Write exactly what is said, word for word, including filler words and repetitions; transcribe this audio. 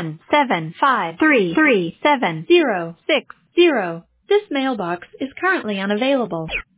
one seven five three three seven zero six zero. This mailbox is currently unavailable.